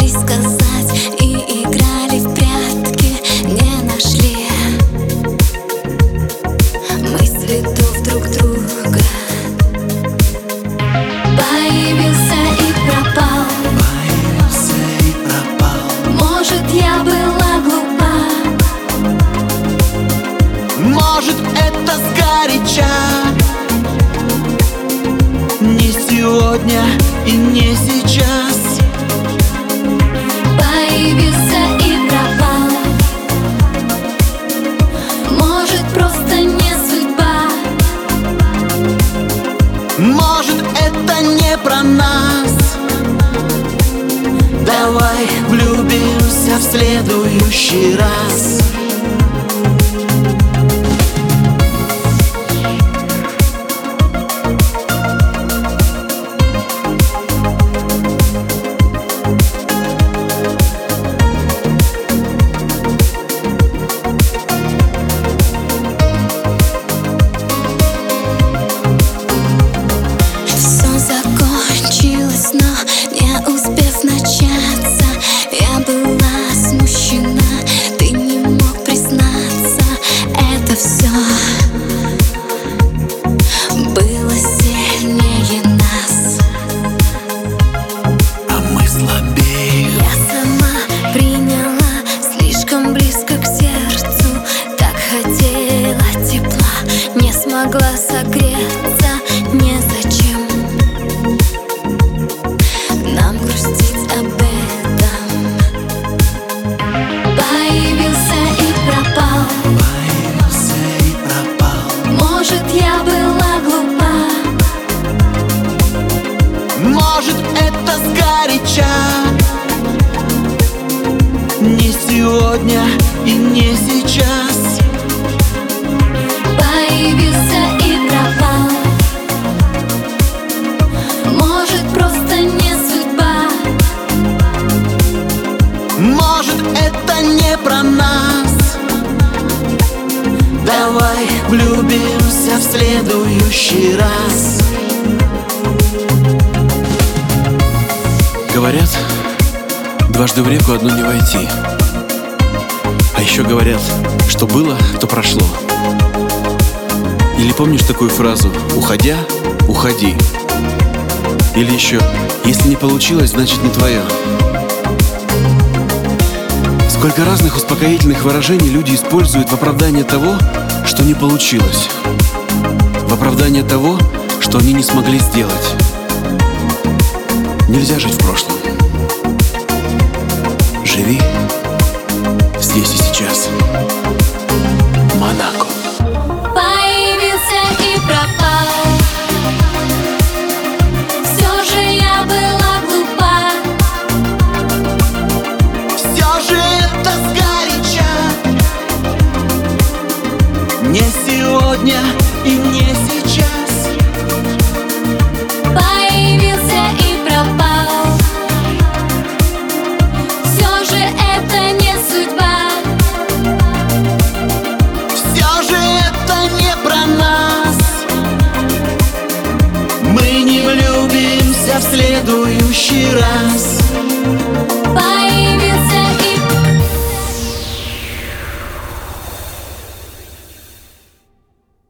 пытались сказать и играли в прятки, не нашли мы следов друг друга. Появился и пропал. Может, я была глупа. Может, это сгоряча. Не сегодня и не сейчас. Появился и пропал. Может, просто не судьба. Может, это не про нас. Давай влюбимся в следующий раз. Все закончилось, но не успев начаться, я была смущена, ты не мог признаться. Это все было сильнее нас, А мы слабее. я сама приняла слишком близко к сердцу. Так хотела тепла, не смогла согреться. Незачем нам грустить об этом. Появился и пропал. Может, я была глупа. Может, это сгоряча. Не сегодня и не сейчас. Появился и пропал. Может, просто не судьба. Может, это не про нас. Давай влюбимся в следующий раз. Говорят, дважды в реку одну не войти. А еще говорят, что было, то прошло. Или помнишь такую фразу: уходя, уходи. Или еще: если не получилось, значит не твое. Сколько разных успокоительных выражений люди используют в оправдание того, что не получилось, в оправдание того, что они не смогли сделать. Нельзя жить в прошлом. Живи здесь и сейчас. Монако. Появился и пропал. Все же я была глупа. Все же это сгоряча. Не сегодня и не сейчас. Появился и пропал. Все же это не судьба. Все же это не про нас. Мы не влюбимся в следующий раз.